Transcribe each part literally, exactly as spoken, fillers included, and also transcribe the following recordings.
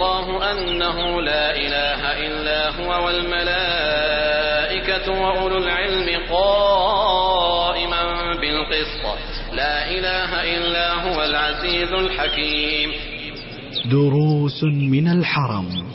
الله أنه لا إله إلا هو والملائكة وأولو العلم قائما بالقسط لا إله إلا هو العزيز الحكيم. دروس من الحرم.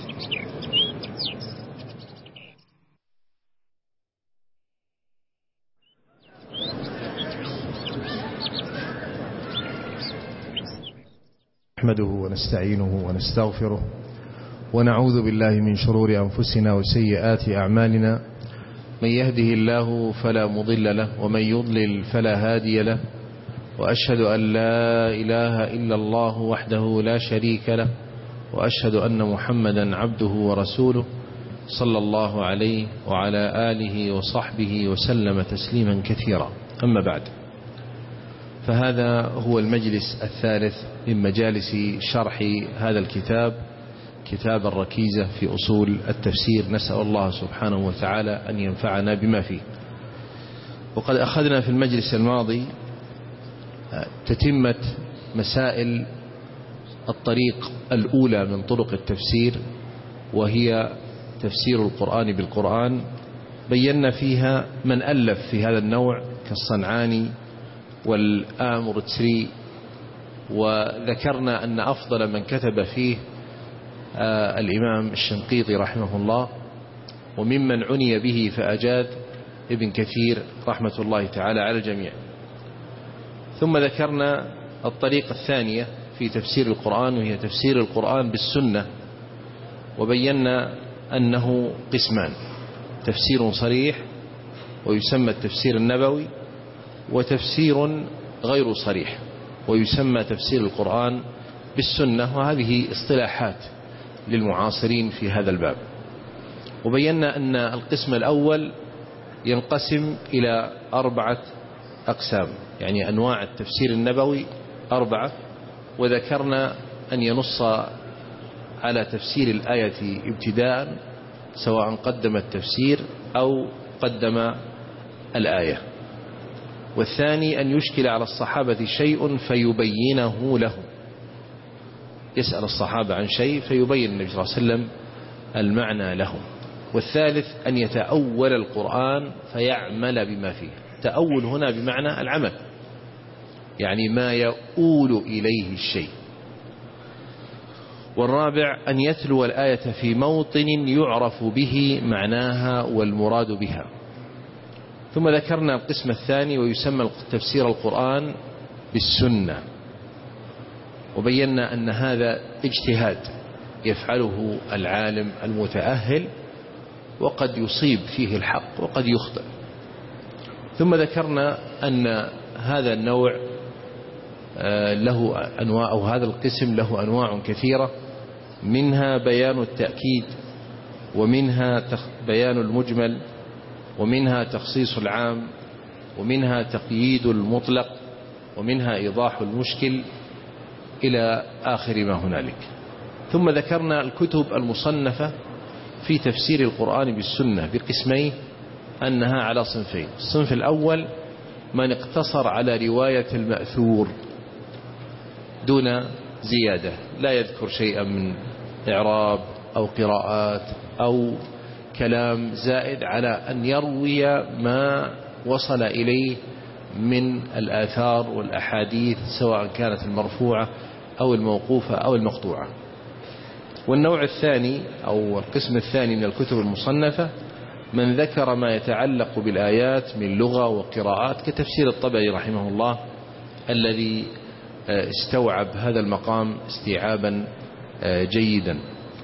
نحمده ونستعينه ونستغفره ونعوذ بالله من شرور أنفسنا وسيئات أعمالنا، من يهده الله فلا مضل له ومن يضلل فلا هادي له، وأشهد أن لا إله إلا الله وحده لا شريك له، وأشهد أن محمدا عبده ورسوله صلى الله عليه وعلى آله وصحبه وسلم تسليما كثيرا. أما بعد، فهذا هو المجلس الثالث من مجالس شرح هذا الكتاب، كتاب الركيزة في أصول التفسير. نسأل الله سبحانه وتعالى أن ينفعنا بما فيه. وقد أخذنا في المجلس الماضي تتمة مسائل الطريق الأولى من طرق التفسير، وهي تفسير القرآن بالقرآن. بينا فيها من ألف في هذا النوع كالصنعاني والآمر تسري، وذكرنا أن أفضل من كتب فيه آه الإمام الشنقيطي رحمه الله، وممن عني به فأجاد ابن كثير رحمة الله تعالى على الجميع. ثم ذكرنا الطريقة الثانية في تفسير القرآن، وهي تفسير القرآن بالسنة، وبينا أنه قسمان: تفسير صريح ويسمى التفسير النبوي، وتفسير غير صريح ويسمى تفسير القرآن بالسنة. وهذه اصطلاحات للمعاصرين في هذا الباب. وبينا أن القسم الأول ينقسم إلى أربعة أقسام، يعني أنواع التفسير النبوي أربعة، وذكرنا أن ينص على تفسير الآية ابتداء، سواء قدم التفسير أو قدم الآية. والثاني أن يشكل على الصحابة شيء فيبينه لهم، يسأل الصحابة عن شيء فيبين النبي صلى الله عليه وسلم المعنى لهم. والثالث أن يتأول القرآن فيعمل بما فيه. تأول هنا بمعنى العمل، يعني ما يؤول إليه الشيء. والرابع أن يتلو الآية في موطن يعرف به معناها والمراد بها. ثم ذكرنا القسم الثاني ويسمى تفسير القرآن بالسنة، وبينا أن هذا اجتهاد يفعله العالم المتأهل، وقد يصيب فيه الحق وقد يخطئ. ثم ذكرنا أن هذا النوع له أنواع، أو هذا القسم له أنواع كثيرة، منها بيان التأكيد، ومنها بيان المجمل، ومنها تخصيص العام، ومنها تقييد المطلق، ومنها إيضاح المشكل، إلى آخر ما هنالك. ثم ذكرنا الكتب المصنفة في تفسير القرآن بالسنة بقسمين، أنها على صنفين. الصنف الأول من اقتصر على رواية المأثور دون زيادة، لا يذكر شيئا من إعراب أو قراءات أو كلام زائد، على أن يروي ما وصل إليه من الآثار والأحاديث، سواء كانت المرفوعة أو الموقوفة أو المقطوعة. والنوع الثاني أو القسم الثاني من الكتب المصنفة من ذكر ما يتعلق بالآيات من لغة وقراءات، كتفسير الطبري رحمه الله الذي استوعب هذا المقام استيعابا جيدا.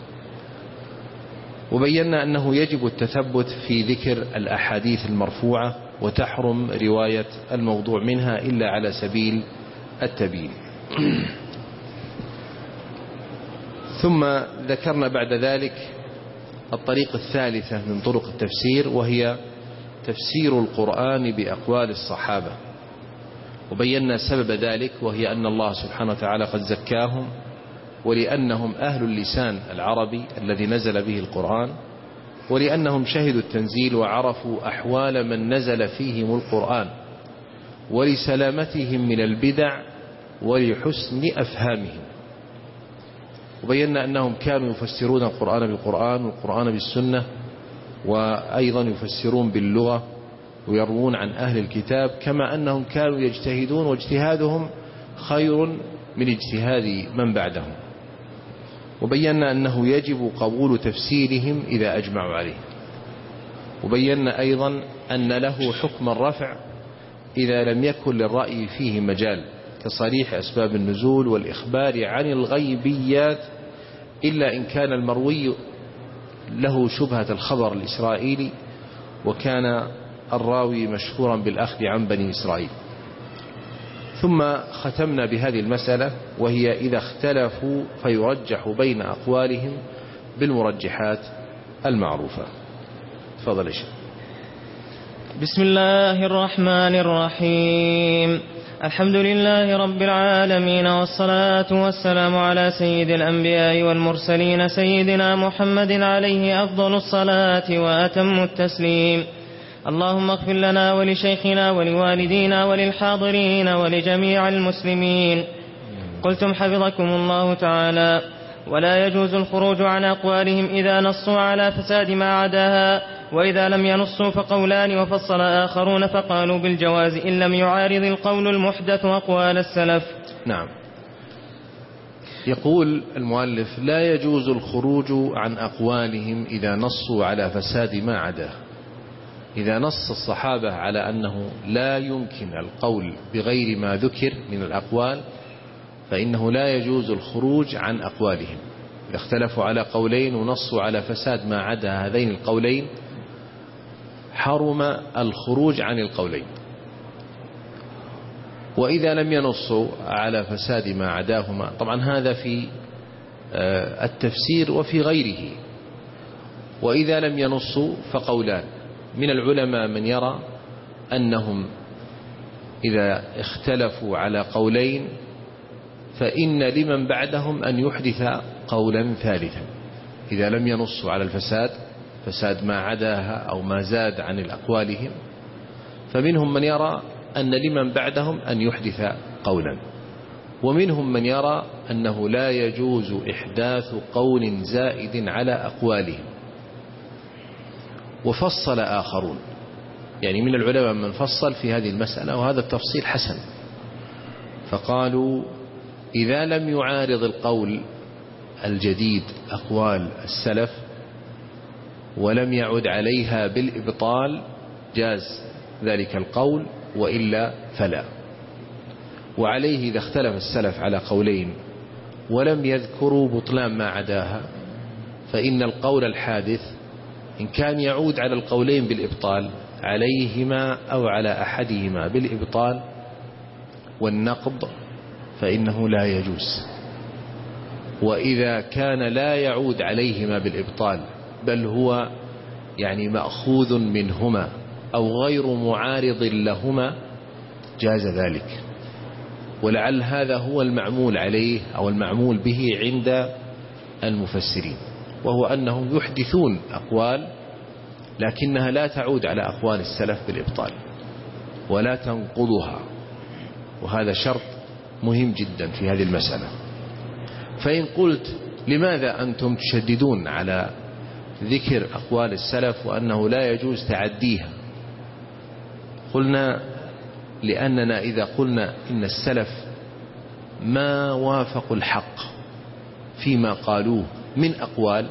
وبينا أنه يجب التثبت في ذكر الأحاديث المرفوعة، وتحرم رواية الموضوع منها إلا على سبيل التبيين. ثم ذكرنا بعد ذلك الطريقة الثالثة من طرق التفسير، وهي تفسير القرآن بأقوال الصحابة. وبينا سبب ذلك، وهي أن الله سبحانه وتعالى قد زكاهم، ولأنهم أهل اللسان العربي الذي نزل به القرآن، ولأنهم شهدوا التنزيل وعرفوا أحوال من نزل فيهم القرآن، ولسلامتهم من البدع ولحسن أفهامهم. وبينا أنهم كانوا يفسرون القرآن بالقرآن والقرآن بالسنة، وأيضا يفسرون باللغة ويروون عن أهل الكتاب، كما أنهم كانوا يجتهدون واجتهادهم خير من اجتهاد من بعدهم. وبينا أنه يجب قبول تفسيرهم إذا أجمعوا عليه. وبينا أيضا أن له حكم الرفع إذا لم يكن للرأي فيه مجال، كصريح أسباب النزول والإخبار عن الغيبيات، إلا إن كان المروي له شبهة الخبر الإسرائيلي وكان الراوي مشهورا بالأخذ عن بني إسرائيل. ثم ختمنا بهذه المسألة، وهي إذا اختلفوا فيرجح بين أقوالهم بالمرجحات المعروفة. تفضل شيخ. بسم الله الرحمن الرحيم. الحمد لله رب العالمين، والصلاة والسلام على سيد الأنبياء والمرسلين سيدنا محمد عليه أفضل الصلاة وأتم التسليم. اللهم اغفر لنا ولشيخنا ولوالدينا وللحاضرين ولجميع المسلمين. قلتم حفظكم الله تعالى: ولا يجوز الخروج عن أقوالهم إذا نصوا على فساد ما عداها، وإذا لم ينصوا فقولان، وفصل آخرون فقالوا بالجواز إن لم يعارض القول المحدث أقوال السلف. نعم. يقول المؤلف: لا يجوز الخروج عن أقوالهم إذا نصوا على فساد ما عداه. إذا نص الصحابة على أنه لا يمكن القول بغير ما ذكر من الأقوال، فإنه لا يجوز الخروج عن أقوالهم. إذا اختلفوا على قولين ونصوا على فساد ما عدا هذين القولين، حرم الخروج عن القولين. وإذا لم ينصوا على فساد ما عداهما، طبعا هذا في التفسير وفي غيره. وإذا لم ينصوا فقولان. من العلماء من يرى أنهم إذا اختلفوا على قولين فإن لمن بعدهم أن يحدث قولا ثالثا إذا لم ينصوا على الفساد، فساد ما عداها أو ما زاد عن الأقوالهم. فمنهم من يرى أن لمن بعدهم أن يحدث قولا، ومنهم من يرى أنه لا يجوز إحداث قول زائد على أقوالهم. وفصل آخرون، يعني من العلماء من فصل في هذه المسألة، وهذا التفصيل حسن. فقالوا: إذا لم يعارض القول الجديد أقوال السلف ولم يعد عليها بالإبطال جاز ذلك القول، وإلا فلا. وعليه إذا اختلف السلف على قولين ولم يذكروا بطلان ما عداها، فإن القول الحادث إن كان يعود على القولين بالإبطال عليهما أو على أحدهما بالإبطال والنقض فإنه لا يجوز. وإذا كان لا يعود عليهما بالإبطال بل هو يعني مأخوذ منهما أو غير معارض لهما جاز ذلك. ولعل هذا هو المعمول عليه أو المعمول به عند المفسرين، وهو أنهم يحدثون أقوال لكنها لا تعود على أقوال السلف بالإبطال ولا تنقضها، وهذا شرط مهم جدا في هذه المسألة. فإن قلت: لماذا أنتم تشددون على ذكر أقوال السلف وأنه لا يجوز تعديها؟ قلنا: لأننا إذا قلنا إن السلف ما وافقوا الحق فيما قالوه من أقوال،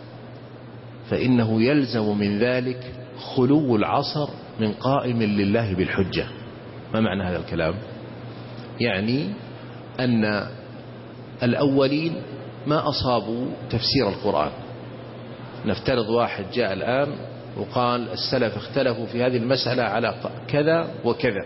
فإنه يلزم من ذلك خلو العصر من قائم لله بالحجة. ما معنى هذا الكلام؟ يعني أن الأولين ما أصابوا تفسير القرآن. نفترض واحد جاء الآن وقال: السلف اختلفوا في هذه المسألة على كذا وكذا،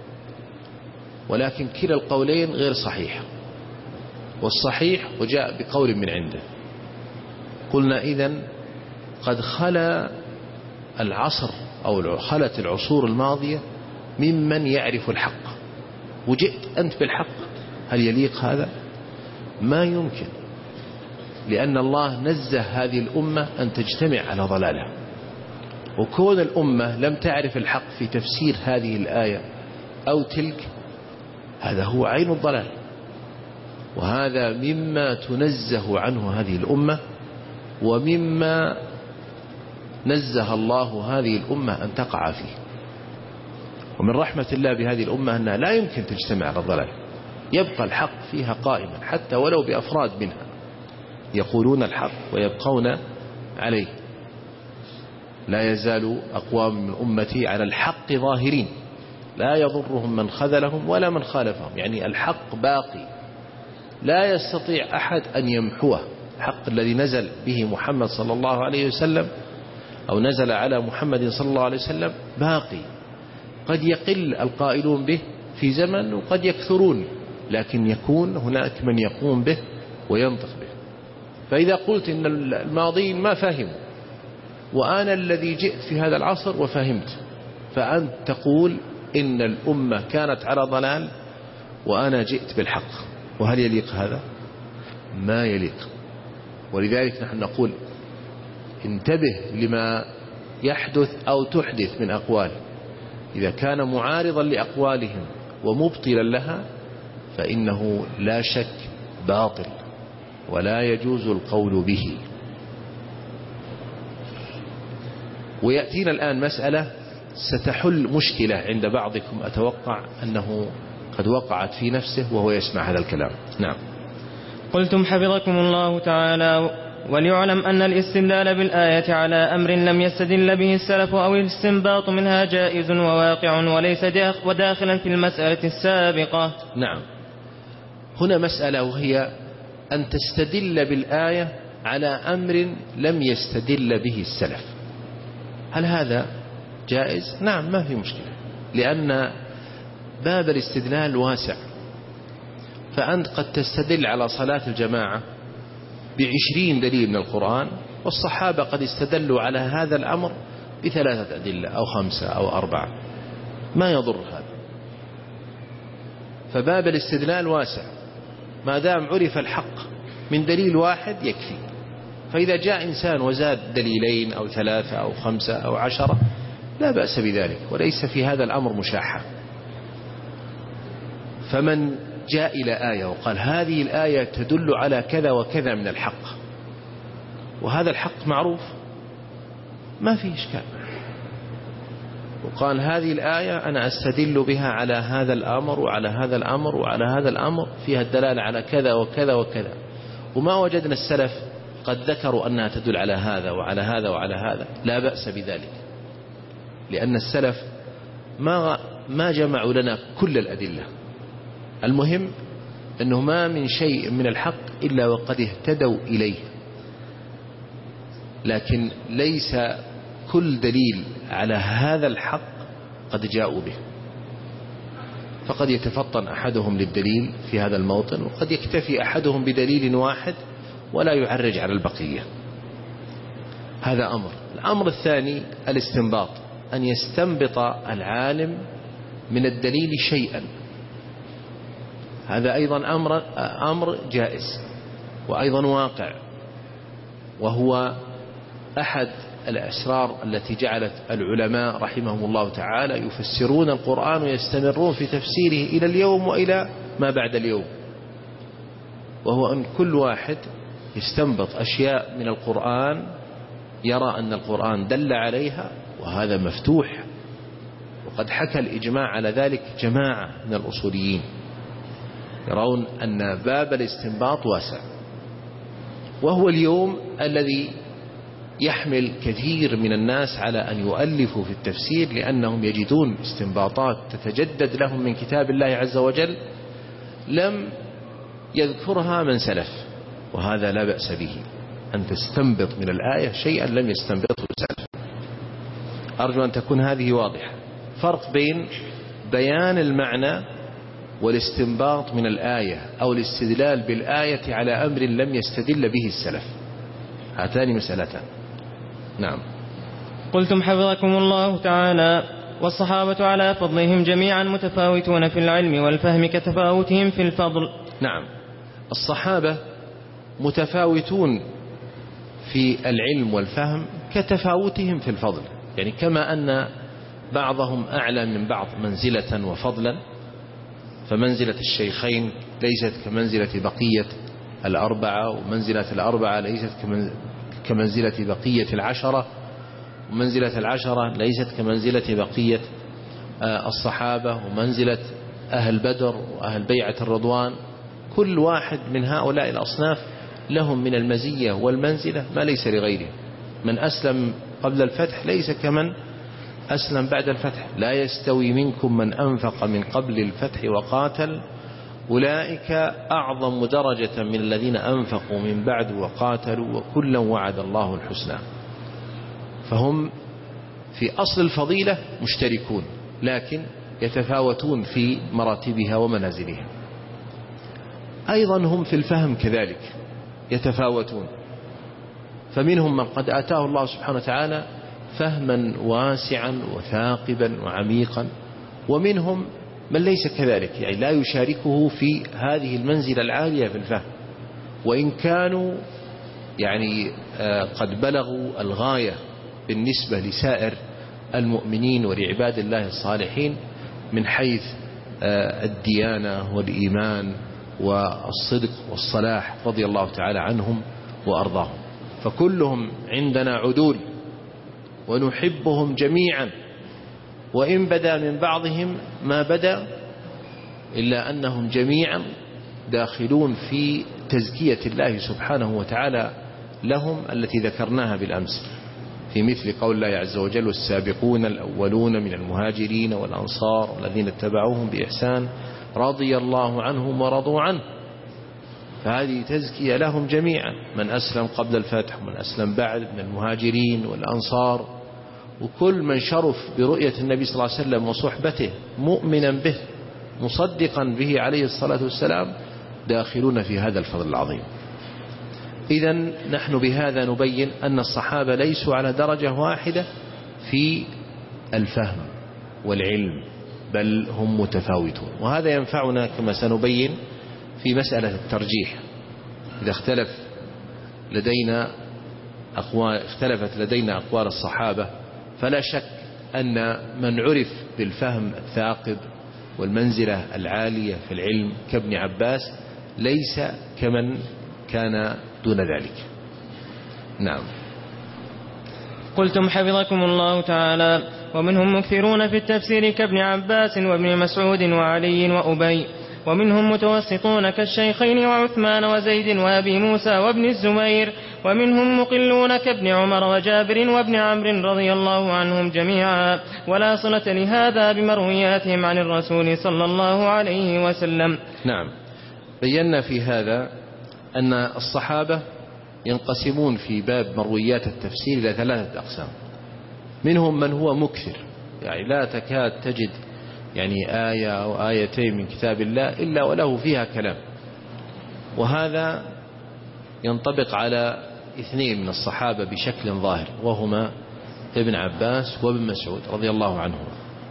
ولكن كلا القولين غير صحيح، والصحيح وجاء بقول من عنده. قلنا: إذن قد خلا العصر أو خلت العصور الماضية ممن يعرف الحق، وجئت أنت بالحق، هل يليق هذا؟ ما يمكن، لأن الله نزه هذه الأمة أن تجتمع على ضلالها. وكون الأمة لم تعرف الحق في تفسير هذه الآية أو تلك، هذا هو عين الضلال. وهذا مما تنزه عنه هذه الأمة، ومما نزه الله هذه الأمة أن تقع فيه. ومن رحمة الله بهذه الأمة أنها لا يمكن تجتمع على الضلال، يبقى الحق فيها قائما حتى ولو بأفراد منها يقولون الحق ويبقون عليه. لا يزال أقوام من أمتي على الحق ظاهرين لا يضرهم من خذلهم ولا من خالفهم، يعني الحق باقي لا يستطيع أحد أن يمحوه. الحق الذي نزل به محمد صلى الله عليه وسلم أو نزل على محمد صلى الله عليه وسلم باقي، قد يقل القائلون به في زمن وقد يكثرون، لكن يكون هناك من يقوم به وينطق به. فإذا قلت إن الماضين ما فهموا وأنا الذي جئت في هذا العصر وفهمت، فأنت تقول إن الأمة كانت على ضلال وأنا جئت بالحق، وهل يليق هذا؟ ما يليق. ولذلك نحن نقول انتبه لما يحدث أو تحدث من أقوال، إذا كان معارضا لأقوالهم ومبطلا لها فإنه لا شك باطل ولا يجوز القول به. ويأتينا الآن مسألة ستحل مشكلة عند بعضكم أتوقع أنه قد وقعت في نفسه وهو يسمع هذا الكلام. نعم. قلتم حفظكم الله تعالى: وليعلم أن الاستدلال بالآية على أمر لم يستدل به السلف أو الاستنباط منها جائز وواقع وليس وداخلا في المسألة السابقة. نعم. هنا مسألة وهي أن تستدل بالآية على أمر لم يستدل به السلف. هل هذا جائز؟ نعم، ما في مشكلة، لأن باب الاستدلال واسع. فأنت قد تستدل على صلاة الجماعة بعشرين دليل من القرآن، والصحابة قد استدلوا على هذا الأمر بثلاثة أدلة أو خمسة أو أربعة، ما يضر هذا. فباب الاستدلال واسع، ما دام عرف الحق من دليل واحد يكفي. فإذا جاء إنسان وزاد دليلين أو ثلاثة أو خمسة أو عشرة لا بأس بذلك، وليس في هذا الأمر مشاحة. فمن جاء إلى آية وقال هذه الآية تدل على كذا وكذا من الحق، وهذا الحق معروف ما في إشكال، وقال هذه الآية أنا أستدل بها على هذا الأمر وعلى هذا الأمر وعلى هذا الأمر، فيها الدلالة على كذا وكذا وكذا، وما وجدنا السلف قد ذكروا أنها تدل على هذا وعلى هذا وعلى هذا، لا بأس بذلك، لأن السلف ما ما جمعوا لنا كل الأدلة. المهم أنه ما من شيء من الحق إلا وقد اهتدوا إليه، لكن ليس كل دليل على هذا الحق قد جاءوا به. فقد يتفطن أحدهم للدليل في هذا الموطن، وقد يكتفي أحدهم بدليل واحد ولا يعرج على البقية. هذا أمر. الأمر الثاني الاستنباط، أن يستنبط العالم من الدليل شيئا، هذا أيضا أمر, أمر جائز وأيضا واقع، وهو أحد الأسرار التي جعلت العلماء رحمهم الله تعالى يفسرون القرآن ويستمرون في تفسيره إلى اليوم وإلى ما بعد اليوم، وهو أن كل واحد يستنبط أشياء من القرآن يرى أن القرآن دل عليها، وهذا مفتوح. وقد حكى الإجماع على ذلك جماعة من الأصوليين يرون أن باب الاستنباط واسع، وهو اليوم الذي يحمل كثير من الناس على أن يؤلفوا في التفسير، لأنهم يجدون استنباطات تتجدد لهم من كتاب الله عز وجل لم يذكرها من سلف، وهذا لا بأس به، أن تستنبط من الآية شيئا لم يستنبطه سلف. أرجو أن تكون هذه واضحة. فرق بين بيان المعنى والاستنباط من الآية أو الاستدلال بالآية على أمر لم يستدل به السلف، هاتان مسألتان. نعم. قلتم حفظكم الله تعالى: والصحابة على فضلهم جميعا متفاوتون في العلم والفهم كتفاوتهم في الفضل. نعم، الصحابة متفاوتون في العلم والفهم كتفاوتهم في الفضل، يعني كما أن بعضهم أعلى من بعض منزلة وفضلا، فمنزلة الشيخين ليست كمنزلة بقية الأربعة، ومنزلة الأربعة ليست كمنزلة بقية العشرة، ومنزلة العشرة ليست كمنزلة بقية الصحابة، ومنزلة أهل بدر وأهل بيعة الرضوان. كل واحد من هؤلاء الأصناف لهم من المزية والمنزلة ما ليس لغيره. من أسلم قبل الفتح ليس كمن أسلم بعد الفتح. لا يستوي منكم من أنفق من قبل الفتح وقاتل أولئك أعظم درجة من الذين أنفقوا من بعد وقاتلوا وكلا وعد الله الحسنى. فهم في أصل الفضيلة مشتركون، لكن يتفاوتون في مراتبها ومنازلها. أيضا هم في الفهم كذلك يتفاوتون، فمنهم من قد آتاه الله سبحانه وتعالى فهما واسعا وثاقبا وعميقا، ومنهم من ليس كذلك، يعني لا يشاركه في هذه المنزلة العالية في الفهم، وإن كانوا يعني قد بلغوا الغاية بالنسبة لسائر المؤمنين ولعباد الله الصالحين من حيث الديانة والإيمان والصدق والصلاح رضي الله تعالى عنهم وأرضاهم. فكلهم عندنا عدول ونحبهم جميعا، وإن بدا من بعضهم ما بدا إلا أنهم جميعا داخلون في تزكية الله سبحانه وتعالى لهم التي ذكرناها بالأمس في مثل قول الله عز وجل: والسابقون الأولون من المهاجرين والأنصار والذين اتبعوهم بإحسان رضي الله عنهم ورضوا عنه. فهذه تزكية لهم جميعا، من أسلم قبل الفتح ومن أسلم بعد من المهاجرين والأنصار، وكل من شرف برؤية النبي صلى الله عليه وسلم وصحبته مؤمنا به مصدقا به عليه الصلاة والسلام داخلون في هذا الفضل العظيم. إذن نحن بهذا نبين أن الصحابة ليسوا على درجة واحدة في الفهم والعلم، بل هم متفاوتون. وهذا ينفعنا كما سنبين في مسألة الترجيح. إذا اختلف لدينا أقوال اختلفت لدينا أقوال الصحابة، فلا شك أن من عرف بالفهم الثاقب والمنزلة العالية في العلم كابن عباس ليس كمن كان دون ذلك. نعم. قلتم حفظكم الله تعالى: ومنهم مكثرون في التفسير كابن عباس وابن مسعود وعلي وأبي، ومنهم متوسطون كالشيخين وعثمان وزيد وأبي موسى وابن الزبير، ومنهم مقلون كابن عمر وجابر وابن عمرو رضي الله عنهم جميعا، ولا صلة لهذا بمروياتهم عن الرسول صلى الله عليه وسلم. نعم. بينا في هذا أن الصحابة ينقسمون في باب مرويات التفسير إلى ثلاثة أقسام. منهم من هو مكثر، يعني لا تكاد تجد يعني آية أو آيتين من كتاب الله إلا وله فيها كلام، وهذا ينطبق على اثنين من الصحابة بشكل ظاهر، وهما ابن عباس وابن مسعود رضي الله عنهم.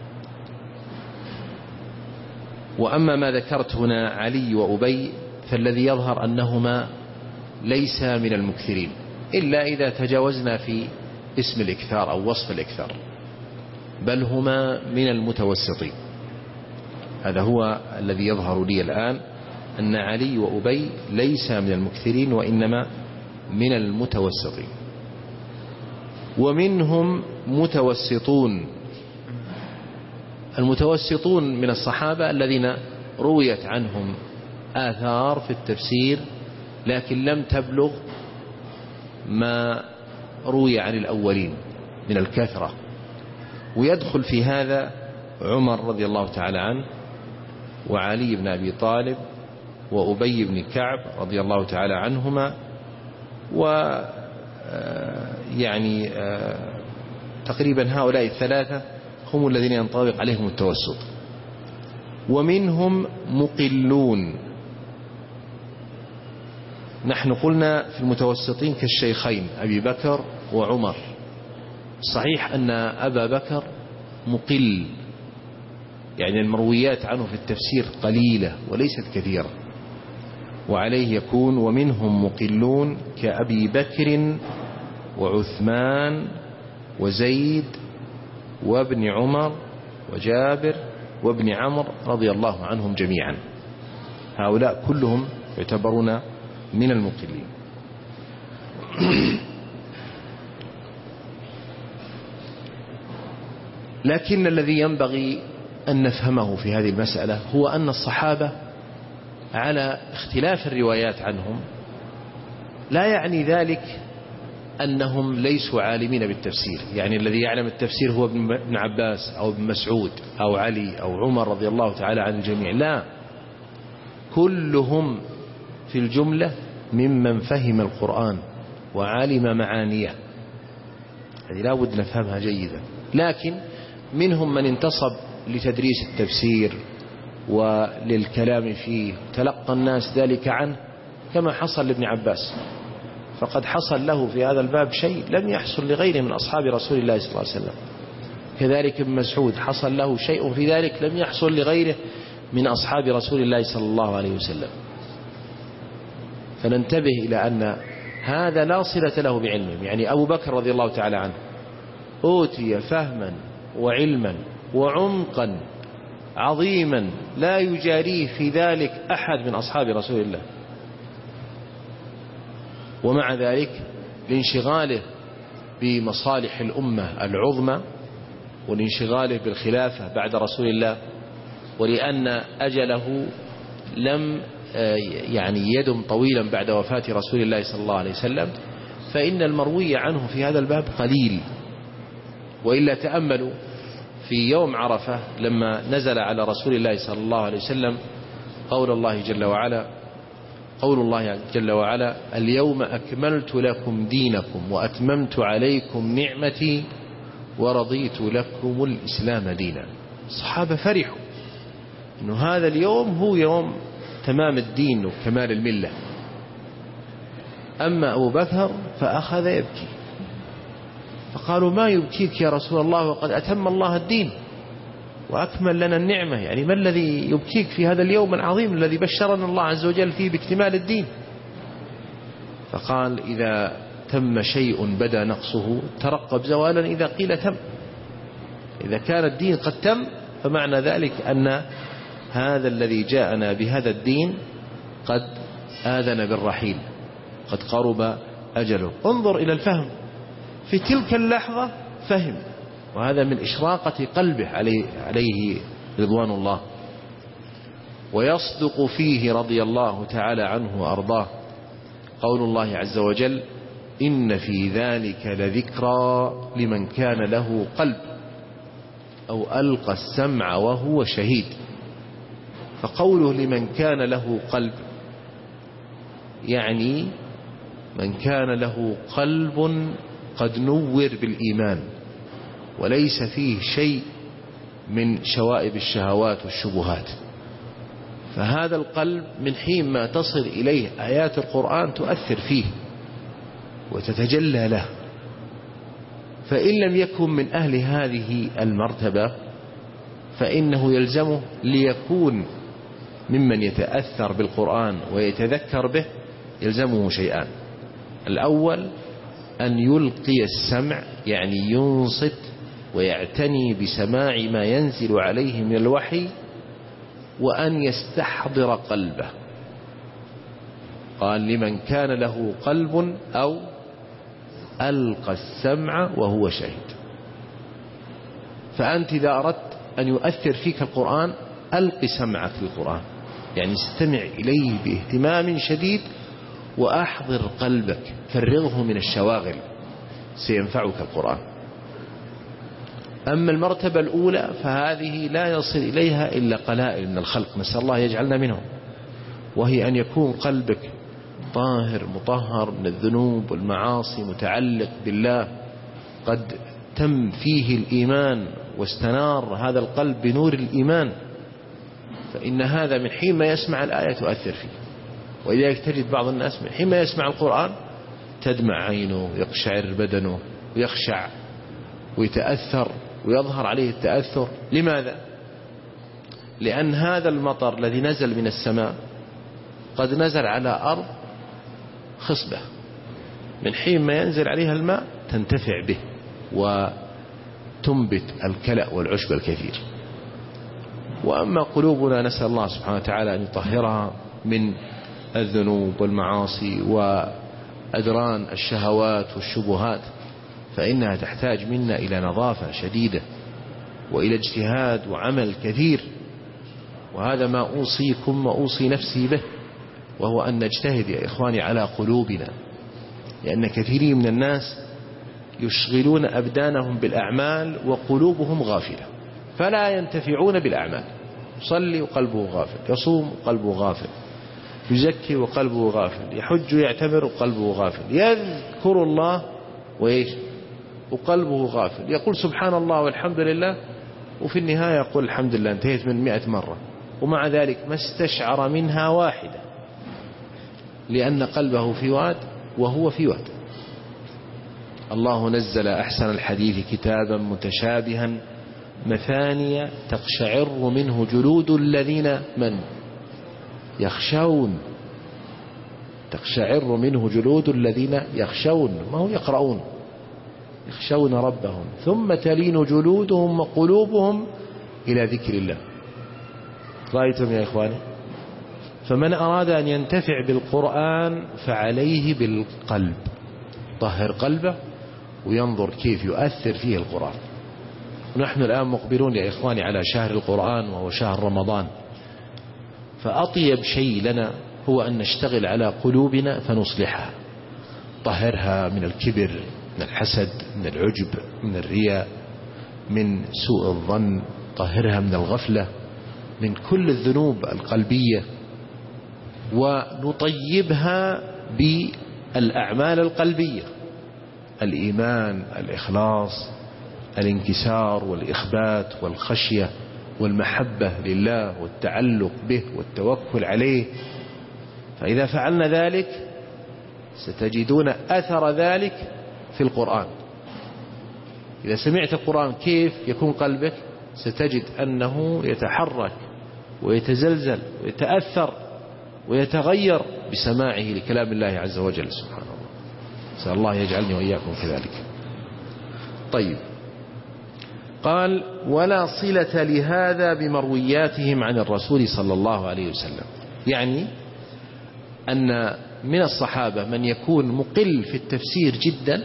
وأما ما ذكرت هنا علي وأبي فالذي يظهر أنهما ليس من المكثرين إلا إذا تجاوزنا في اسم الإكثار أو وصف الإكثار، بل هما من المتوسطين. هذا هو الذي يظهر لي الآن، أن علي وأبي ليس من المكثرين وإنما من المتوسطين. ومنهم متوسطون. المتوسطون من الصحابة الذين رويت عنهم آثار في التفسير لكن لم تبلغ ما روي عن الأولين من الكثرة، ويدخل في هذا عمر رضي الله تعالى عنه، وعلي بن أبي طالب، وأبي بن كعب رضي الله تعالى عنهما، و يعني تقريبا هؤلاء الثلاثة هم الذين ينطبق عليهم التوسط. ومنهم مقلون. نحن قلنا في المتوسطين كالشيخين أبي بكر وعمر. صحيح أن أبا بكر مقل، يعني المرويات عنه في التفسير قليلة وليست كثيرة، وعليه يكون ومنهم مقلون كأبي بكر وعثمان وزيد وابن عمر وجابر وابن عمرو رضي الله عنهم جميعا. هؤلاء كلهم يعتبرون من المقلين. لكن الذي ينبغي أن نفهمه في هذه المسألة هو أن الصحابة على اختلاف الروايات عنهم لا يعني ذلك أنهم ليسوا عالمين بالتفسير. يعني الذي يعلم التفسير هو ابن عباس أو ابن مسعود أو علي أو عمر رضي الله تعالى عن الجميع، لا، كلهم في الجملة ممن فهم القرآن وعلم معانيه. هذه لا بد نفهمها جيدا. لكن منهم من انتصب لتدريس التفسير وللكلام فيه، تلقى الناس ذلك عنه كما حصل لابن عباس، فقد حصل له في هذا الباب شيء لم يحصل لغيره من أصحاب رسول الله صلى الله عليه وسلم. كذلك ابن مسعود حصل له شيء في ذلك لم يحصل لغيره من أصحاب رسول الله صلى الله عليه وسلم. فننتبه إلى أن هذا لا صلة له بعلمه. يعني أبو بكر رضي الله تعالى عنه أوتي فهما وعلما وعمقا عظيما لا يجاريه في ذلك أحد من أصحاب رسول الله، ومع ذلك لانشغاله بمصالح الأمة العظمى والانشغاله بالخلافة بعد رسول الله، ولأن أجله لم يعني يدم طويلا بعد وفاة رسول الله صلى الله عليه وسلم، فإن المروي عنه في هذا الباب قليل. وإلا تأملوا في يوم عرفة لما نزل على رسول الله صلى الله عليه وسلم قول الله جل وعلا قول الله جل وعلا اليوم أكملت لكم دينكم وأتممت عليكم نعمتي ورضيت لكم الإسلام دينا. الصحابة فرحوا أنه هذا اليوم هو يوم تمام الدين وكمال الملة. أما أبو بكر فأخذ يبكي، فقالوا ما يبكيك يا رسول الله وقد أتم الله الدين وأكمل لنا النعمة، يعني ما الذي يبكيك في هذا اليوم العظيم الذي بشرنا الله عز وجل فيه باكتمال الدين؟ فقال إذا تم شيء بدا نقصه ترقب زوالا إذا قيل تم. إذا كان الدين قد تم فمعنى ذلك أن هذا الذي جاءنا بهذا الدين قد آذن بالرحيل، قد قرب أجله. انظر إلى الفهم في تلك اللحظة، فهم، وهذا من إشراقة قلبه عليه, عليه رضوان الله. ويصدق فيه رضي الله تعالى عنه وأرضاه قول الله عز وجل إن في ذلك لذكرى لمن كان له قلب أو ألقى السمع وهو شهيد. فقوله لمن كان له قلب يعني من كان له قلب قد نور بالإيمان وليس فيه شيء من شوائب الشهوات والشبهات. فهذا القلب من حين ما تصل إليه آيات القرآن تؤثر فيه وتتجلى له. فإن لم يكن من أهل هذه المرتبة فإنه يلزمه ليكون ممن يتأثر بالقرآن ويتذكر به يلزمه شيئان. الأول أن يلقي السمع، يعني ينصت ويعتني بسماع ما ينزل عليه من الوحي، وأن يستحضر قلبه. قال لمن كان له قلب أو ألقى السمع وهو شهيد. فأنت إذا أردت أن يؤثر فيك القرآن ألق سمعك في القرآن، يعني استمع إليه باهتمام شديد وأحضر قلبك، فرغه من الشواغل، سينفعك القرآن. أما المرتبة الأولى فهذه لا يصل إليها إلا قلائل من الخلق، نسأل الله يجعلنا منهم، وهي أن يكون قلبك طاهر مطهر من الذنوب والمعاصي، متعلق بالله، قد تم فيه الإيمان واستنار هذا القلب بنور الإيمان، فإن هذا من حين ما يسمع الآية تؤثر فيه. ولذلك تجد بعض الناس من حين ما يسمع القرآن تدمع عينه ويقشعر بدنه ويخشع ويتأثر ويظهر عليه التأثر. لماذا؟ لأن هذا المطر الذي نزل من السماء قد نزل على أرض خصبة، من حين ما ينزل عليها الماء تنتفع به وتنبت الكلأ والعشب الكثير. وأما قلوبنا نسأل الله سبحانه وتعالى أن يطهرها من الذنوب والمعاصي وأدران الشهوات والشبهات، فإنها تحتاج منا إلى نظافة شديدة وإلى اجتهاد وعمل كثير. وهذا ما أوصيكم وأوصي نفسي به، وهو أن نجتهد يا إخواني على قلوبنا، لأن كثيرين من الناس يشغلون أبدانهم بالأعمال وقلوبهم غافلة، فلا ينتفعون بالأعمال. يصلي وقلبه غافل، يصوم وقلبه غافل، يزكي وقلبه غافل، يحج ويعتمر وقلبه غافل، يذكر الله وإيش وقلبه غافل، يقول سبحان الله والحمد لله وفي النهاية يقول الحمد لله انتهيت من مئة مرة، ومع ذلك ما استشعر منها واحدة، لأن قلبه في واد وهو في واد. الله نزل أحسن الحديث كتابا متشابها مثانية تقشعر منه جلود الذين من يخشون، تقشعر منه جلود الذين يخشون، ما هو يقرؤون، يخشون ربهم، ثم تلين جلودهم وقلوبهم إلى ذكر الله. رأيتم يا إخواني؟ فمن أراد أن ينتفع بالقرآن فعليه بالقلب، طهر قلبه وينظر كيف يؤثر فيه القرآن. ونحن الآن مقبلون يا إخواني على شهر القرآن وهو شهر رمضان، فأطيب شيء لنا هو أن نشتغل على قلوبنا فنصلحها، طهرها من الكبر، من الحسد، من العجب، من الرياء، من سوء الظن، طهرها من الغفلة، من كل الذنوب القلبية، ونطيبها بالأعمال القلبية، الإيمان، الإخلاص، الانكسار والإخبات والخشية والمحبة لله والتعلق به والتوكل عليه. فإذا فعلنا ذلك ستجدون أثر ذلك في القرآن. إذا سمعت القرآن كيف يكون قلبك؟ ستجد أنه يتحرك ويتزلزل ويتأثر ويتغير بسماعه لكلام الله عز وجل سبحانه الله. نسأل الله يجعلني وإياكم كذلك. طيب، قال ولا صلة لهذا بمروياتهم عن الرسول صلى الله عليه وسلم، يعني أن من الصحابة من يكون مقل في التفسير جدا،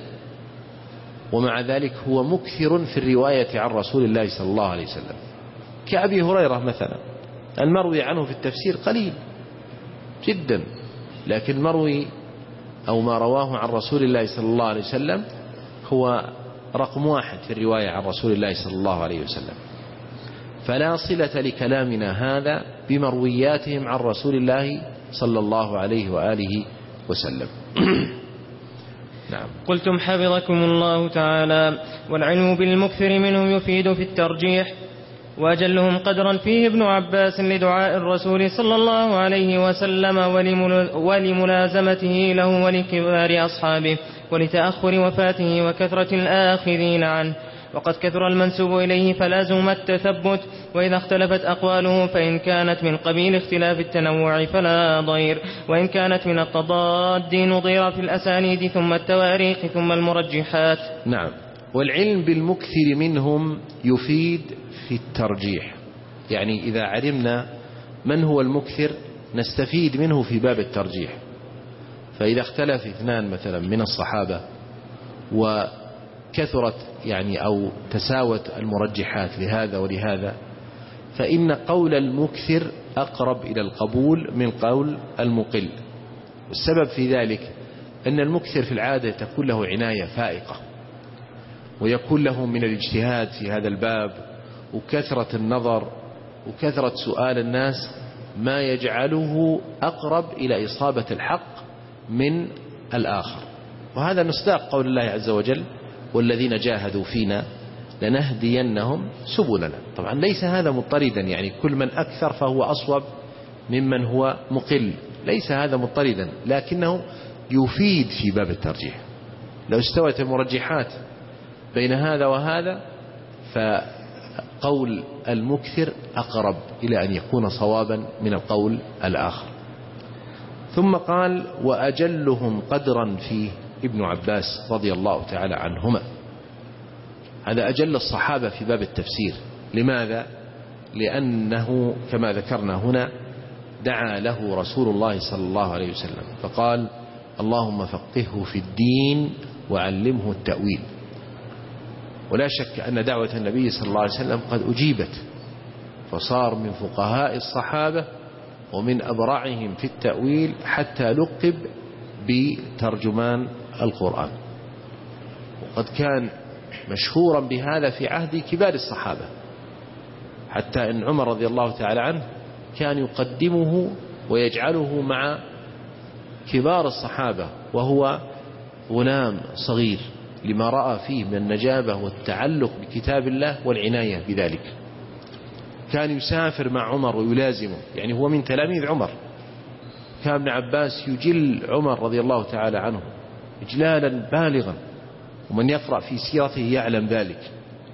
ومع ذلك هو مكثر في الرواية عن رسول الله صلى الله عليه وسلم، كأبي هريرة مثلا، المروي عنه في التفسير قليل جدا، لكن المروي أو ما رواه عن رسول الله صلى الله عليه وسلم هو رقم واحد في الرواية عن رسول الله صلى الله عليه وسلم. فلا صلة لكلامنا هذا بمروياتهم عن رسول الله صلى الله عليه وآله وسلم. نعم. قلتم حفظكم الله تعالى: والعلم بالمكثر منهم يفيد في الترجيح. وأجلهم قدرا فيه ابن عباس لدعاء الرسول صلى الله عليه وسلم ولملازمته له ولكبار أصحابه ولتأخر وفاته وكثرة الآخذين عنه. وقد كثر المنسوب إليه فلازم التثبت، وإذا اختلفت أقواله فإن كانت من قبيل اختلاف التنوع فلا ضير، وإن كانت من التضاد نظير في الأسانيد ثم التواريخ ثم المرجحات. نعم. والعلم بالمكثر منهم يفيد في الترجيح، يعني إذا علمنا من هو المكثر نستفيد منه في باب الترجيح. فإذا اختلف اثنان مثلا من الصحابة وكثرت يعني أو تساوت المرجحات لهذا ولهذا، فإن قول المكثر أقرب إلى القبول من قول المقل. والسبب في ذلك أن المكثر في العادة تكون له عناية فائقة، ويكون له من الاجتهاد في هذا الباب وكثرة النظر وكثرة سؤال الناس ما يجعله أقرب إلى إصابة الحق من الآخر. وهذا مصداق قول الله عز وجل: والذين جاهدوا فينا لنهدينهم سبلنا. طبعا ليس هذا مضطردا، يعني كل من أكثر فهو أصوب ممن هو مقل، ليس هذا مضطردا، لكنه يفيد في باب الترجيح. لو استوت المرجحات بين هذا وهذا فقول المكثر أقرب إلى أن يكون صوابا من القول الآخر. ثم قال: وأجلهم قدرا فيه ابن عباس رضي الله تعالى عنهما. هذا أجل الصحابة في باب التفسير. لماذا؟ لأنه كما ذكرنا هنا دعا له رسول الله صلى الله عليه وسلم فقال اللهم فقهه في الدين وعلمه التأويل. ولا شك أن دعوة النبي صلى الله عليه وسلم قد أجيبت، فصار من فقهاء الصحابة ومن أبرعهم في التأويل حتى لقب بترجمان القرآن. وقد كان مشهورا بهذا في عهد كبار الصحابة، حتى أن عمر رضي الله تعالى عنه كان يقدمه ويجعله مع كبار الصحابة وهو غلام صغير، لما رأى فيه من النجابة والتعلق بكتاب الله والعناية بذلك. كان يسافر مع عمر ويلازمه، يعني هو من تلاميذ عمر. كان ابن عباس يجل عمر رضي الله تعالى عنه إجلالا بالغا، ومن يقرأ في سيرته يعلم ذلك.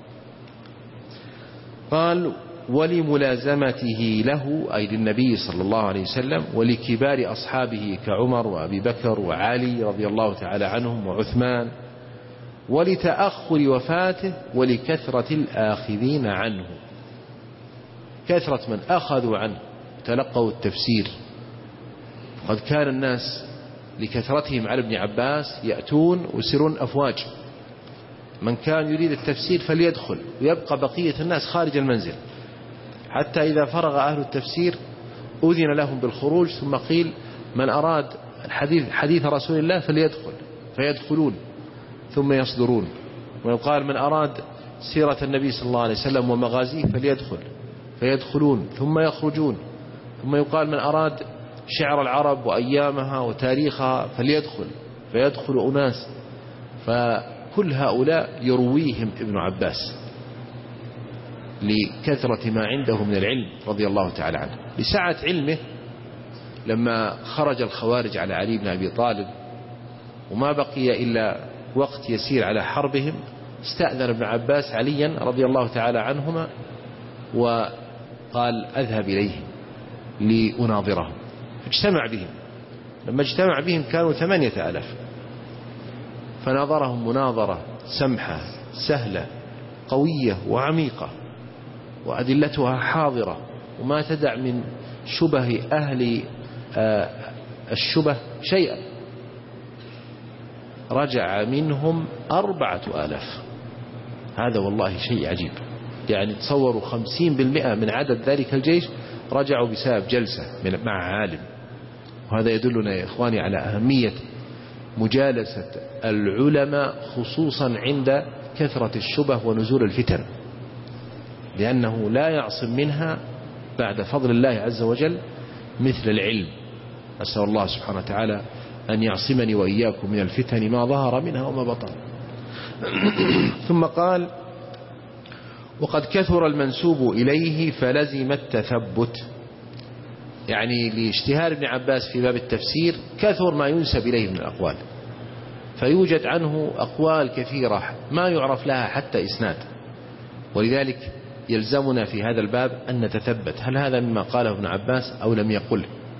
قال ولملازمته له أي للنبي صلى الله عليه وسلم ولكبار أصحابه كعمر وأبي بكر وعلي رضي الله تعالى عنهم وعثمان، ولتأخر وفاته ولكثرة الآخذين عنه، كثرة من أخذوا عنه تلقوا التفسير. قد كان الناس لكثرتهم على ابن عباس يأتون ويسرون أفواج، من كان يريد التفسير فليدخل ويبقى بقية الناس خارج المنزل، حتى إذا فرغ أهل التفسير أذن لهم بالخروج، ثم قيل من أراد الحديث حديث رسول الله فليدخل فيدخلون ثم يصدرون، ويقال من أراد سيرة النبي صلى الله عليه وسلم ومغازيه فليدخل فيدخلون ثم يخرجون، ثم يقال من أراد شعر العرب وأيامها وتاريخها فليدخل فيدخل أناس. فكل هؤلاء يرويهم ابن عباس لكثرة ما عنده من العلم رضي الله تعالى عنه. لسعة علمه لما خرج الخوارج على علي بن أبي طالب وما بقي إلا وقت يسير على حربهم، استأذن ابن عباس عليا رضي الله تعالى عنهما وقال أذهب إليهم لأناظرهم، فاجتمع بهم. لما اجتمع بهم كانوا ثمانية آلاف، فناظرهم مناظرة سمحة سهلة قوية وعميقة، وأدلتها حاضرة، وما تدع من شبه أهل الشبه شيئا. رجع منهم أربعة آلاف، هذا والله شيء عجيب. يعني تصوروا خمسين بالمئة من عدد ذلك الجيش رجعوا بسبب جلسة مع عالم. وهذا يدلنا يا إخواني على أهمية مجالسة العلماء، خصوصا عند كثرة الشبه ونزول الفتن، لأنه لا يعصم منها بعد فضل الله عز وجل مثل العلم. أسأل الله سبحانه وتعالى أن يعصمني وإياكم من الفتن ما ظهر منها وما بطن. ثم قال وقد كثر المنسوب إليه فلزم التثبت، يعني لاشتهار ابن عباس في باب التفسير كثر ما ينسب إليه من الأقوال، فيوجد عنه أقوال كثيرة ما يعرف لها حتى إسناد، ولذلك يلزمنا في هذا الباب أن نتثبت هل هذا مما قاله ابن عباس أو لم يقل،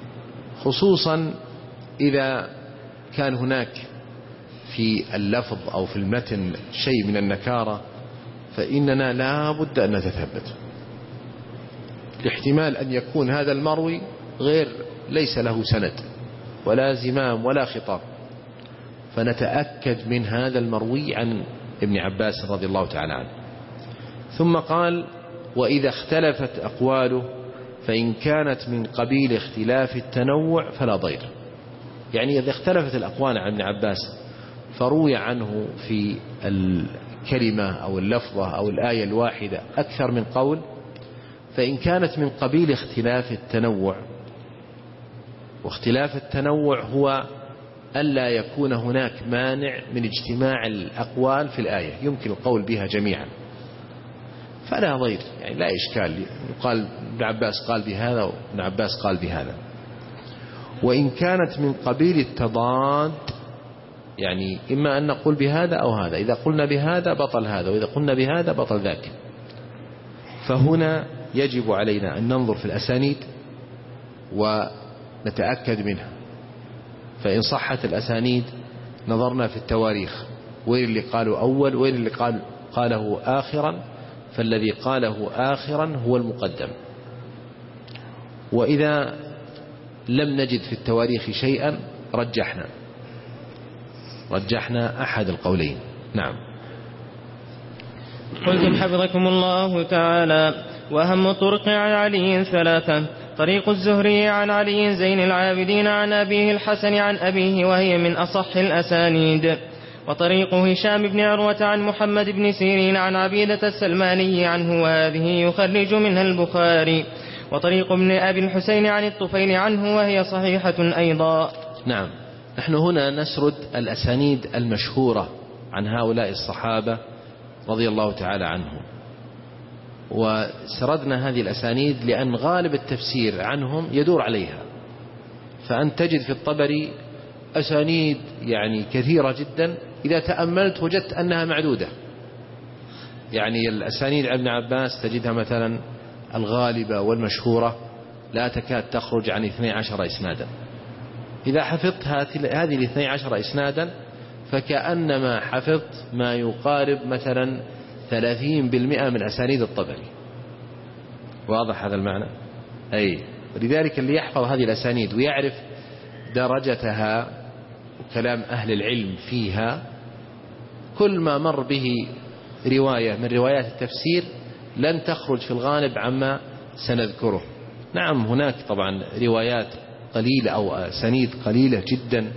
خصوصا إذا كان هناك في اللفظ أو في المتن شيء من النكارة، فإننا لا بد أن نتثبت، لاحتمال أن يكون هذا المروي غير ليس له سند ولا زمام ولا خطاب، فنتأكد من هذا المروي عن ابن عباس رضي الله تعالى عنه. ثم قال وإذا اختلفت أقواله فإن كانت من قبيل اختلاف التنوع فلا ضير، يعني إذا اختلفت الأقوال عن ابن عباس فروي عنه في الكلمة أو اللفظة أو الآية الواحدة أكثر من قول، فإن كانت من قبيل اختلاف التنوع، واختلاف التنوع هو ألا يكون هناك مانع من اجتماع الأقوال في الآية يمكن القول بها جميعا، فلا ضير، يعني لا إشكال، يقال ابن عباس قال بهذا وابن عباس قال بهذا. وإن كانت من قبيل التضاد، يعني إما أن نقول بهذا أو هذا، إذا قلنا بهذا بطل هذا، وإذا قلنا بهذا بطل ذاك، فهنا يجب علينا أن ننظر في الأسانيد ونتأكد منها. فإن صحت الأسانيد نظرنا في التواريخ، وين اللي قالوا أول وين اللي قال قاله آخرا، فالذي قاله آخرا هو المقدم. وإذا لم نجد في التواريخ شيئا رجحنا رجحنا أحد القولين. نعم. قلتم حفظكم الله تعالى: وأهم الطرق عن علي ثلاثة: طريق الزهري عن علي زين العابدين عن أبيه الحسن عن أبيه وهي من أصح الأسانيد، وطريق هشام بن عروة عن محمد بن سيرين عن عبيدة السلماني عنه وهذه يخرج منها البخاري، وطريق ابن أبي الحسين عن الطفيل عنه وهي صحيحة أيضا. نعم. نحن هنا نسرد الأسانيد المشهورة عن هؤلاء الصحابة رضي الله تعالى عنهم، وسردنا هذه الأسانيد لأن غالب التفسير عنهم يدور عليها، فأنت تجد في الطبري أسانيد يعني كثيرة جدا، إذا تأملت وجدت أنها معدودة. يعني الأسانيد عن ابن عباس تجدها مثلا الغالبة والمشهورة لا تكاد تخرج عن اثني عشر إسنادا. إذا حفظت هذه الاثني عشر إسنادا فكأنما حفظت ما يقارب مثلا ثلاثين بالمئة من أسانيد الطبري. واضح هذا المعنى؟ أي ولذلك اللي يحفظ هذه الأسانيد ويعرف درجتها وكلام أهل العلم فيها، كل ما مر به رواية من روايات التفسير لن تخرج في الغالب عما سنذكره. نعم هناك طبعا روايات قليلة أو أسانيد قليلة جدا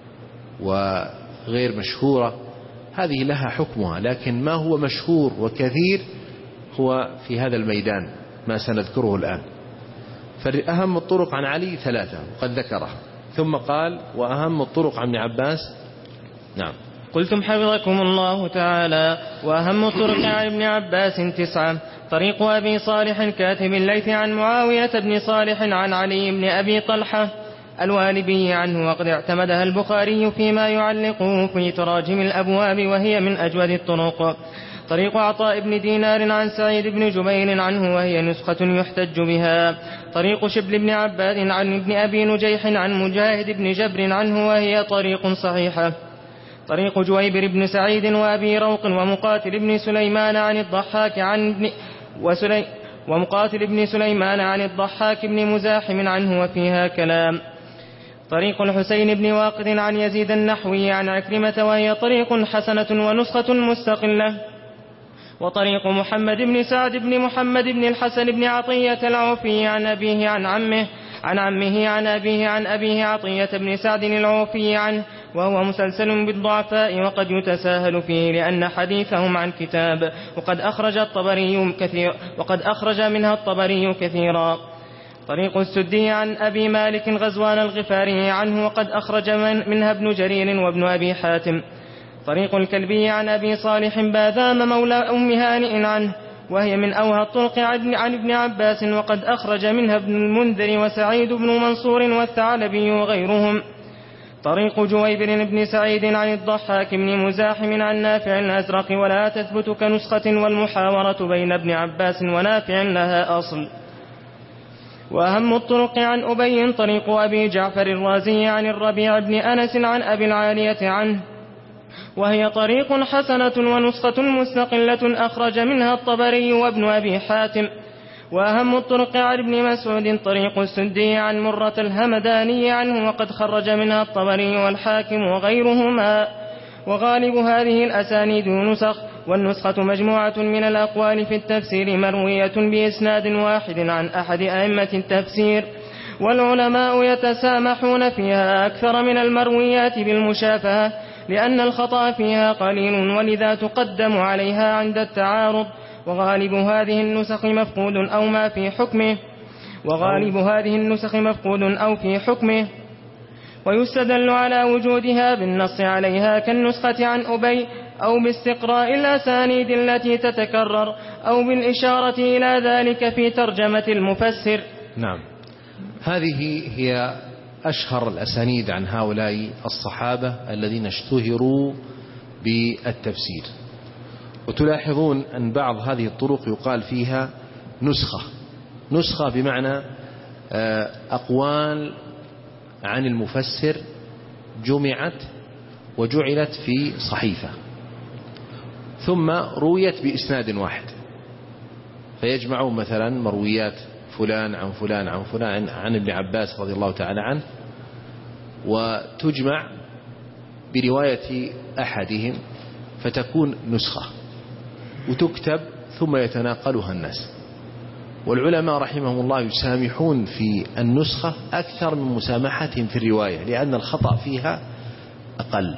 وغير مشهورة، هذه لها حكمها، لكن ما هو مشهور وكثير هو في هذا الميدان ما سنذكره الآن. فأهم الطرق عن علي ثلاثة وقد ذكرها، ثم قال: وأهم الطرق عن ابن عباس. نعم. قلتم حفظكم الله تعالى: وأهم الطرق عن ابن عباس تسعة: طريق أبي صالح كاتب الليث عن معاوية بن صالح عن علي بن أبي طلحة الوالبي عنه، وقد اعتمدها البخاري فيما يعلقه في تراجم الأبواب وهي من أجود الطرق. طريق عطاء بن دينار عن سعيد بن جبير عنه وهي نسخة يحتج بها. طريق شبل بن عباد عن ابن أبي نجيح عن مجاهد بن جبر عنه وهي طريق صحيحة. طريق جويبر بن سعيد وأبي روق ومقاتل بن سليمان عن الضحاك عن ابن وسلي ومقاتل بن سليمان عن الضحاك بن مزاحم عنه وفيها كلام. طريق الحسين بن واقد عن يزيد النحوي عن عكرمة وهي طريق حسنة ونسخة مستقلة. وطريق محمد بن سعد بن محمد بن الحسن بن عطية العوفي عن أبيه عن عمه عن عمه عن أبيه عن أبيه عطية بن سعد العوفي عنه، وهو مسلسل بالضعفاء وقد يتساهل فيه لأن حديثهم عن كتاب، وقد أخرج الطبري كثير وقد أخرج منها الطبري كثيرا. طريق السدي عن أبي مالك غزوان الغفاري عنه وقد أخرج من منها ابن جرير وابن أبي حاتم. طريق الكلبي عن أبي صالح باذام مولى أم هانئ عنه وهي من أوهى الطرق عن ابن عباس، وقد أخرج منها ابن المنذر وسعيد بن منصور والثعلبي وغيرهم. طريق جويبر بن سعيد عن الضحاك بن مزاحم عن نافع الأزرق ولا تثبت كنسخة، والمحاورة بين ابن عباس ونافع لها أصل. وأهم الطرق عن أبي طريق أبي جعفر الرازي عن الربيع بن أنس عن أبي العالية عنه وهي طريق حسنة ونسخة مستقلة أخرج منها الطبري وابن أبي حاتم. وأهم الطرق عن ابن مسعود طريق السدي عن مرة الهمداني عنه وقد خرج منها الطبري والحاكم وغيرهما. وغالب هذه الأسانيد نسخ، والنسخة مجموعة من الأقوال في التفسير مروية بإسناد واحد عن أحد أئمة التفسير، والعلماء يتسامحون فيها أكثر من المرويات بالمشافهة لأن الخطأ فيها قليل، ولذا تقدم عليها عند التعارض. وغالب هذه النسخ مفقود أو ما في حكمه وغالب هذه النسخ مفقود أو في حكمه ويستدل على وجودها بالنص عليها كالنسخة عن أبي، أو باستقراء الأسانيد التي تتكرر، أو بالإشارة إلى ذلك في ترجمة المفسر. نعم، هذه هي أشهر الأسانيد عن هؤلاء الصحابة الذين اشتهروا بالتفسير. وتلاحظون أن بعض هذه الطرق يقال فيها نسخة نسخة بمعنى أقوال عن المفسر جمعت وجعلت في صحيفة ثم رويت بإسناد واحد. فيجمعون مثلا مرويات فلان عن فلان عن فلان عن ابن عباس رضي الله تعالى عنه، وتجمع برواية أحدهم فتكون نسخة وتكتب ثم يتناقلها الناس. والعلماء رحمهم الله يسامحون في النسخة أكثر من مسامحتهم في الرواية، لأن الخطأ فيها أقل.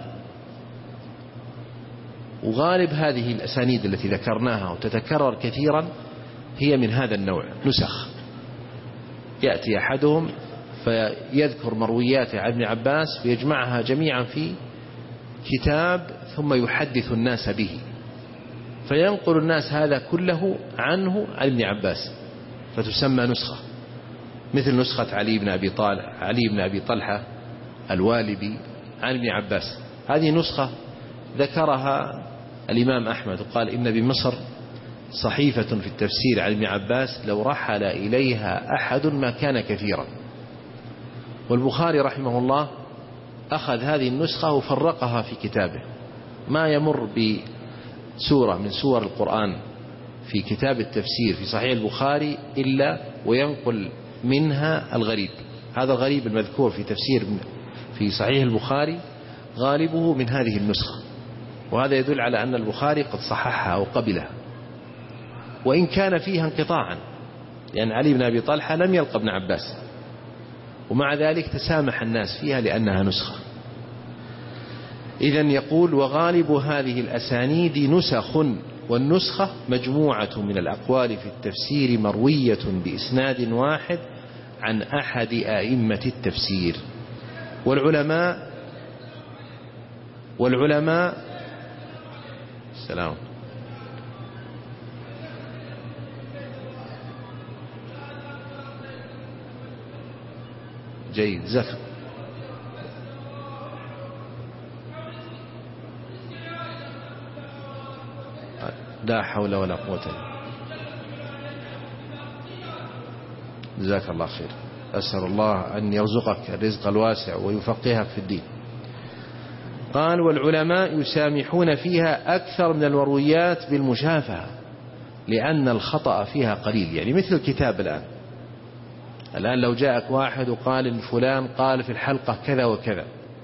وغالب هذه الأسانيد التي ذكرناها وتتكرر كثيرا هي من هذا النوع، نسخ. يأتي أحدهم فيذكر مروياته عن ابن عباس ويجمعها جميعا في كتاب ثم يحدث الناس به، فينقل الناس هذا كله عنه عن ابن عباس، فتسمى نسخة، مثل نسخة علي بن أبي طالح علي بن أبي طلحة الوالبي عن ابن عباس. هذه نسخة ذكرها الإمام أحمد وقال إن بمصر صحيفة في التفسير عن ابن عباس لو رحل إليها أحد ما كان كثيرا. والبخاري رحمه الله أخذ هذه النسخة وفرقها في كتابه، ما يمر بسورة من سور القرآن في كتاب التفسير في صحيح البخاري إلا وينقل منها الغريب. هذا الغريب المذكور في تفسير في صحيح البخاري غالبه من هذه النسخة، وهذا يدل على أن البخاري قد صححها وقبلها، وإن كان فيها انقطاعا، لأن علي بن أبي طلحة لم يلقى ابن عباس، ومع ذلك تسامح الناس فيها لأنها نسخة. إذن يقول وغالب هذه الأسانيد نسخ، والنسخة مجموعة من الأقوال في التفسير مروية بإسناد واحد عن أحد أئمة التفسير. والعلماء والعلماء السلام جيد زخم لا حول ولا قوة إلا جزاك الله خير. أسأل الله أن يرزقك الرزق الواسع ويفقهك في الدين. قال والعلماء يسامحون فيها أكثر من المرويات بالمشافهة لأن الخطأ فيها قليل. يعني مثل الكتاب الآن الآن لو جاءك واحد وقال إن فلان قال في الحلقة كذا وكذا،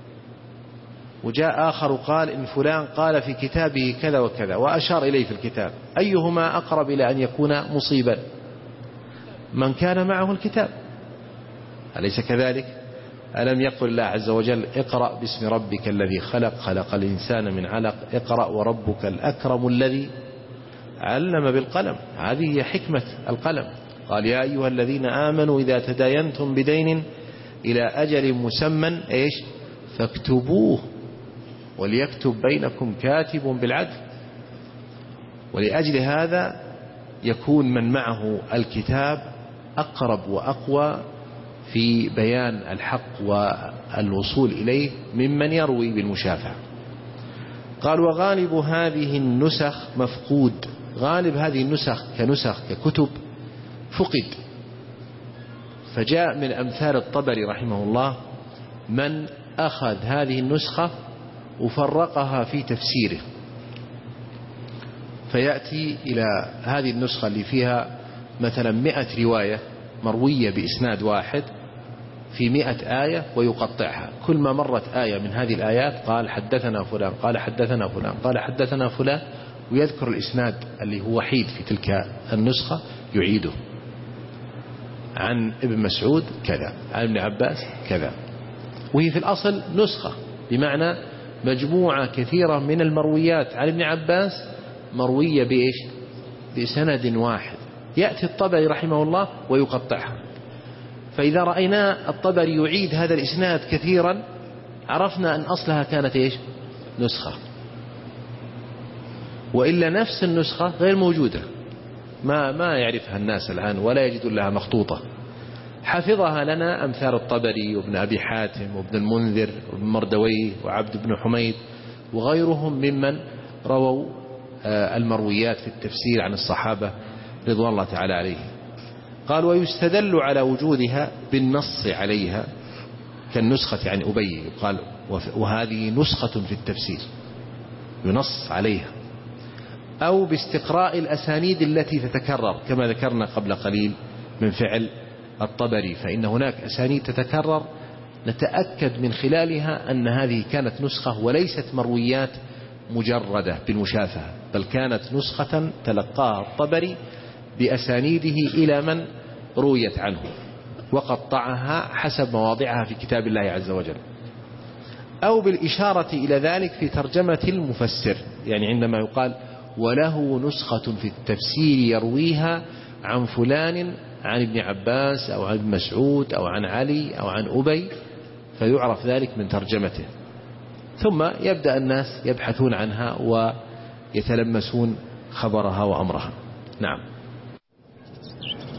وجاء آخر وقال إن فلان قال في كتابه كذا وكذا وأشار إليه في الكتاب، أيهما أقرب إلى أن يكون مصيبا؟ من كان معه الكتاب، أليس كذلك؟ ألم يقل الله عز وجل اقرأ باسم ربك الذي خلق خلق الإنسان من علق اقرأ وربك الأكرم الذي علم بالقلم. هذه هي حكمة القلم. قال يا أيها الذين آمنوا إذا تداينتم بدين إلى أجل مسمى إيش فاكتبوه وليكتب بينكم كاتب بالعدل. ولأجل هذا يكون من معه الكتاب أقرب وأقوى في بيان الحق والوصول إليه ممن يروي بالمشافعة. قال وغالب هذه النسخ مفقود، غالب هذه النسخ كنسخ ككتب فقد. فجاء من أمثال الطبري رحمه الله من أخذ هذه النسخة وفرقها في تفسيره، فيأتي إلى هذه النسخة اللي فيها مثلا مئة رواية مروية بإسناد واحد في مئة آية ويقطعها، كل ما مرت آية من هذه الآيات قال حدثنا فلان قال حدثنا فلان قال حدثنا فلان، ويذكر الإسناد اللي هو وحيد في تلك النسخة يعيده، عن ابن مسعود كذا عن ابن عباس كذا. وهي في الأصل نسخة، بمعنى مجموعة كثيرة من المرويات عن ابن عباس مروية بإيش بسند واحد. يأتي الطبري رحمه الله ويقطعها، فإذا رأينا الطبري يعيد هذا الإسناد كثيرا عرفنا أن أصلها كانت إيش نسخة، وإلا نفس النسخة غير موجودة، ما ما يعرفها الناس الآن ولا يجد لها مخطوطة. حفظها لنا أمثال الطبري وابن أبي حاتم وابن المنذر وابن مردويه وعبد بن حميد وغيرهم ممن رووا المرويات في التفسير عن الصحابة رضوان الله تعالى عليهم. قال ويستدل على وجودها بالنص عليها كالنسخة عن أبي، قال وهذه نسخة في التفسير ينص عليها. أو باستقراء الأسانيد التي تتكرر كما ذكرنا قبل قليل من فعل الطبري، فإن هناك أسانيد تتكرر نتأكد من خلالها أن هذه كانت نسخة وليست مرويات مجردة بالمشافهة، بل كانت نسخة تلقاها الطبري بأسانيده إلى من رويت عنه وقطعها حسب مواضعها في كتاب الله عز وجل. أو بالإشارة إلى ذلك في ترجمة المفسر، يعني عندما يقال وله نسخة في التفسير يرويها عن فلان عن ابن عباس أو عن ابن مسعود أو عن علي أو عن أبي، فيعرف ذلك من ترجمته. ثم يبدأ الناس يبحثون عنها ويتلمسون خبرها وأمرها. نعم.